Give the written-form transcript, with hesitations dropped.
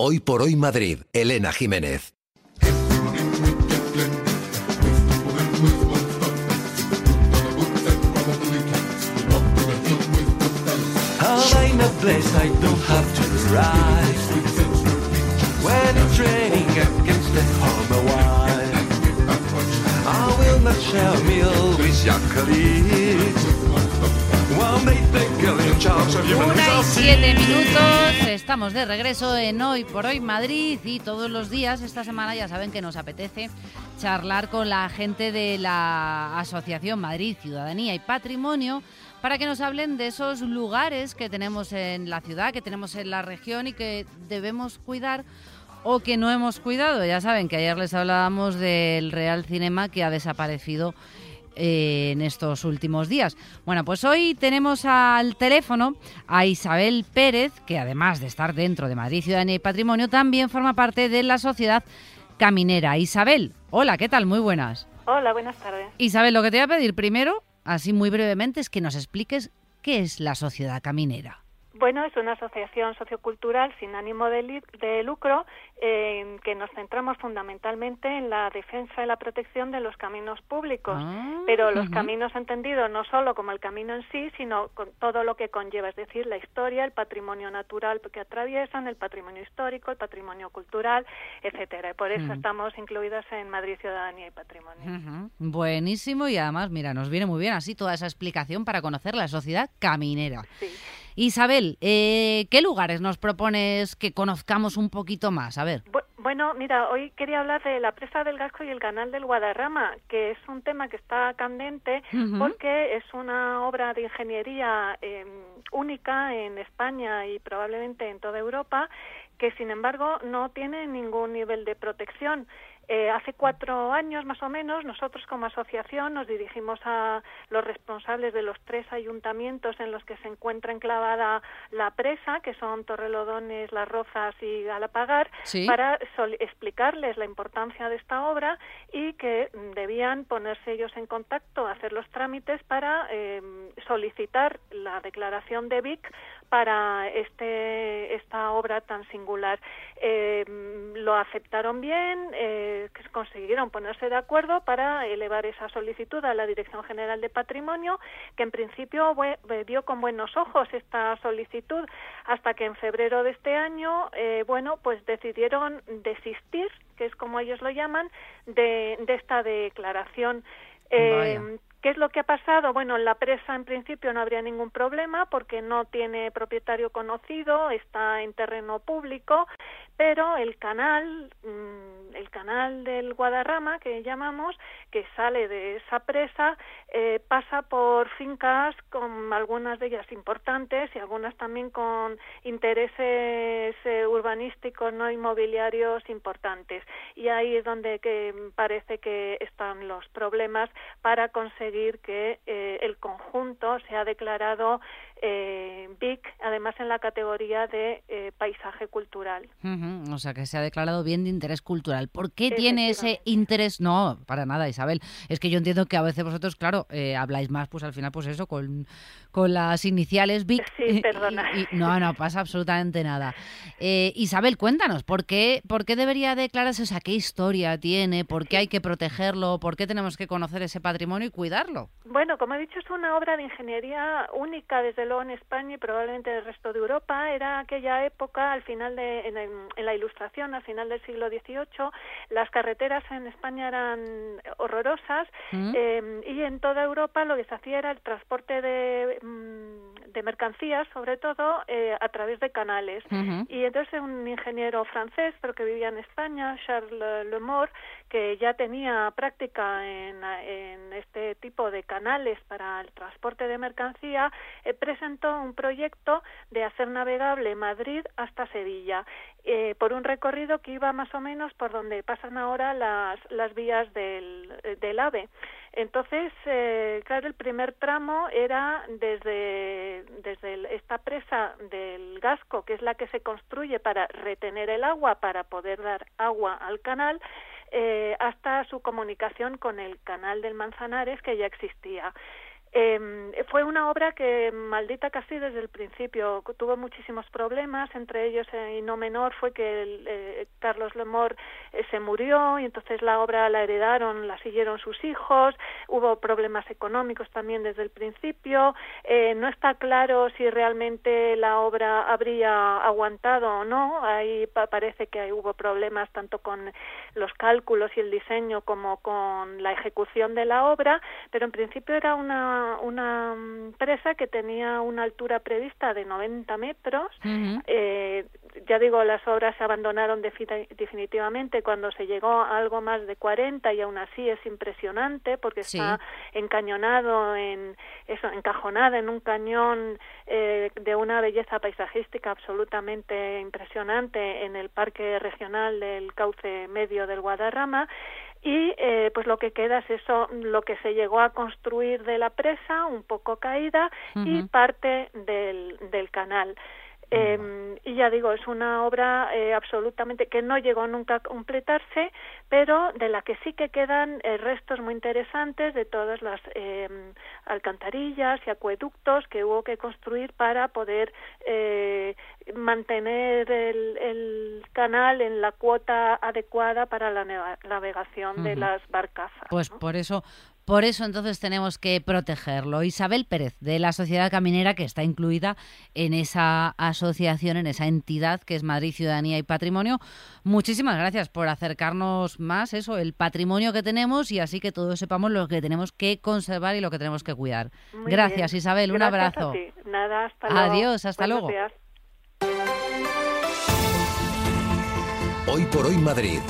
Hoy por Hoy Madrid, Elena Jiménez. Una y 7 minutos, estamos de regreso en Hoy por Hoy Madrid y todos los días esta semana ya saben que nos apetece charlar con la gente de la Asociación Madrid Ciudadanía y Patrimonio para que nos hablen de esos lugares que tenemos en la ciudad, que tenemos en la región y que debemos cuidar o que no hemos cuidado. Ya saben que ayer les hablábamos del Real Cinema que ha desaparecido en estos últimos días. Bueno, pues hoy tenemos al teléfono a Isabel Pérez, que además de estar dentro de Madrid Ciudadanía y Patrimonio, también forma parte de la Sociedad Caminera. Isabel, hola, ¿qué tal? Muy buenas. Hola, buenas tardes. Isabel, lo que te voy a pedir primero, así muy brevemente, es que nos expliques qué es la Sociedad Caminera. Bueno, es una asociación sociocultural sin ánimo de lucro que nos centramos fundamentalmente en la defensa y la protección de los caminos públicos, pero los caminos entendidos no solo como el camino en sí, sino con todo lo que conlleva, es decir, la historia, el patrimonio natural que atraviesan, el patrimonio histórico, el patrimonio cultural, etcétera. Y por eso estamos incluidas en Madrid Ciudadanía y Patrimonio. Buenísimo, y además, mira, nos viene muy bien así toda esa explicación para conocer la Sociedad Caminera. Sí. Isabel, ¿qué lugares nos propones que conozcamos un poquito más? A ver. Bueno, mira, hoy quería hablar de la presa del Gasco y el canal del Guadarrama, que es un tema que está candente porque es una obra de ingeniería única en España y probablemente en toda Europa, que sin embargo no tiene ningún nivel de protección. Hace 4 años más o menos nosotros como asociación nos dirigimos a los responsables de los 3 ayuntamientos en los que se encuentra enclavada la presa, que son Torrelodones, Las Rozas y Galapagar, ¿sí?, para explicarles la importancia de esta obra y que debían ponerse ellos en contacto, hacer los trámites para solicitar la declaración de BIC para esta obra tan singular. Lo aceptaron bien, que consiguieron ponerse de acuerdo para elevar esa solicitud a la Dirección General de Patrimonio, que en principio vio con buenos ojos esta solicitud, hasta que en febrero de este año, pues decidieron desistir, que es como ellos lo llaman, de esta declaración. ¿Qué es lo que ha pasado? Bueno, en la presa en principio no habría ningún problema porque no tiene propietario conocido, está en terreno público, pero el canal del Guadarrama, que llamamos, que sale de esa presa, pasa por fincas, con algunas de ellas importantes y algunas también con intereses urbanísticos no inmobiliarios importantes. Y ahí es donde parece que están los problemas para conseguir que el conjunto sea declarado BIC, además en la categoría de paisaje cultural. O sea, que se ha declarado bien de interés cultural. ¿Por qué tiene ese interés? No, para nada, Isabel. Es que yo entiendo que a veces vosotros, claro, habláis más, pues al final, pues eso, con las iniciales BIC. Sí, perdona. No pasa absolutamente nada. Isabel, cuéntanos, ¿por qué debería declararse? O sea, ¿qué historia tiene? ¿Por qué hay que protegerlo? ¿Por qué tenemos que conocer ese patrimonio y cuidarlo? Bueno, como he dicho, es una obra de ingeniería única, desde luego en España y probablemente en el resto de Europa. Era aquella época, al final en la Ilustración, al final del siglo XVIII, las carreteras en España eran horrorosas y en toda Europa lo que se hacía era el transporte de mercancías, sobre todo a través de canales. Y entonces un ingeniero francés, pero que vivía en España, Charles Lemort, que ya tenía práctica en este tipo de canales para el transporte de mercancía, presentó un proyecto de hacer navegable Madrid hasta Sevilla, por un recorrido que iba más o menos por donde pasan ahora las vías del AVE. Entonces, claro, el primer tramo era desde esta presa del Gasco, que es la que se construye para retener el agua, para poder dar agua al canal, hasta su comunicación con el canal del Manzanares, que ya existía. Fue una obra que maldita casi desde el principio, tuvo muchísimos problemas, entre ellos y no menor fue que Carlos Lemort se murió y entonces la obra la heredaron, la siguieron sus hijos, hubo problemas económicos también desde el principio, no está claro si realmente la obra habría aguantado o no, ahí parece que hubo problemas tanto con los cálculos y el diseño como con la ejecución de la obra, pero en principio era una presa que tenía una altura prevista de 90 metros. Ya digo, las obras se abandonaron definitivamente cuando se llegó a algo más de 40 y aún así es impresionante porque está encañonado encajonada en un cañón de una belleza paisajística absolutamente impresionante en el Parque Regional del Cauce Medio del Guadarrama. Y pues lo que queda es eso, lo que se llegó a construir de la presa, un poco caída, y parte del canal. Y ya digo, es una obra absolutamente que no llegó nunca a completarse, pero de la que sí que quedan restos muy interesantes de todas las alcantarillas y acueductos que hubo que construir para poder mantener el canal en la cuota adecuada para la navegación de las barcazas. Pues ¿no? Por eso entonces tenemos que protegerlo. Isabel Pérez, de la Sociedad Caminera, que está incluida en esa asociación, en esa entidad que es Madrid Ciudadanía y Patrimonio. Muchísimas gracias por acercarnos más el patrimonio que tenemos y así que todos sepamos lo que tenemos que conservar y lo que tenemos que cuidar. Muy Gracias, bien. Isabel. Un Gracias abrazo. a ti. Nada, hasta luego. Adiós, hasta Buenos luego. días. Hoy por hoy Madrid,